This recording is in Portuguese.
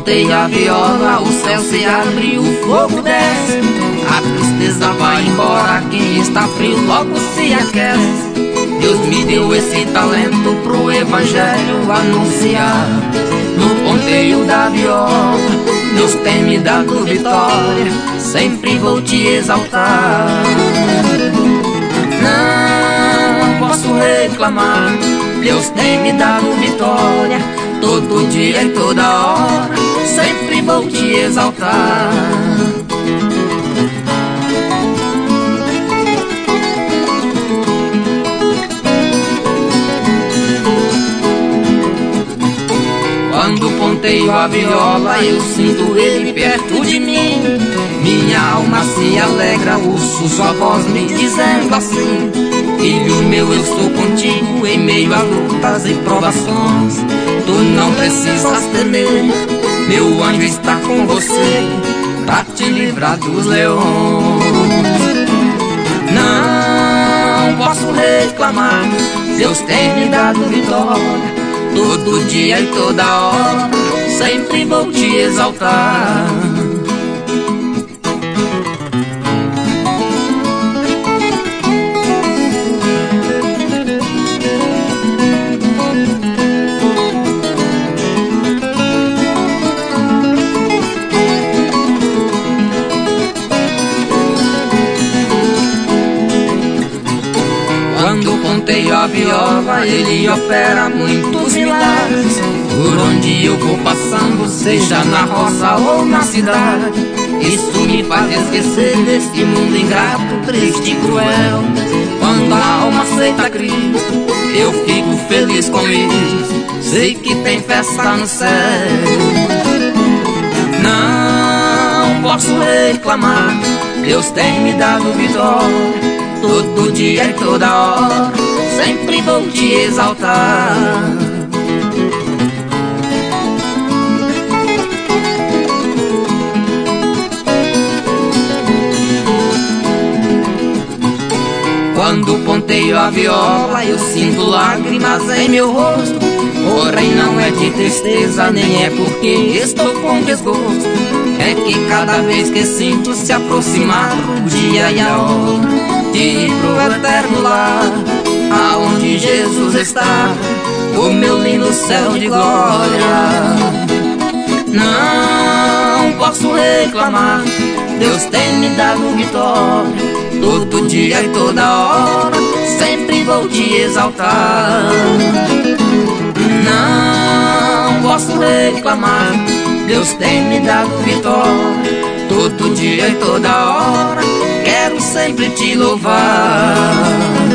ponteio a viola, o céu se abre, o fogo desce. A tristeza vai embora, quem está frio logo se aquece. Deus me deu esse talento pro evangelho anunciar. No ponteio da viola, Deus tem me dado vitória, sempre vou te exaltar. Não posso reclamar, Deus tem me dado vitória, todo dia e toda hora, sempre vou te exaltar. Quando ponteio a viola, eu sinto ele perto de mim. Minha alma se alegra, ouço sua voz me dizendo assim: filho meu, eu estou contigo em meio a lutas e provações. Tu não precisas temer, meu anjo está com você pra te livrar dos leões. Não posso reclamar, Deus tem me dado vitória, todo dia e toda hora, sempre vou te exaltar. Quando ponteio a viola, ele opera muitos milagres. Por onde eu vou passando, seja na roça ou na cidade, isso me faz esquecer desse mundo ingrato, triste e cruel. Quando a alma aceita Cristo, eu fico feliz com isso, sei que tem festa no céu. Não posso reclamar, Deus tem me dado vitória, todo dia e toda hora, sempre vou te exaltar. Quando ponteio a viola, eu sinto lágrimas em meu rosto, porém não é de tristeza, nem é porque estou com desgosto. É que cada vez que sinto se aproximar o dia e a hora de ir pro eterno lar, aonde Jesus está, o meu lindo céu de glória. Não posso reclamar, Deus tem me dado vitória, todo dia e toda hora, sempre vou te exaltar. Não posso reclamar, Deus tem me dado vitória, todo dia e toda hora, quero sempre te louvar.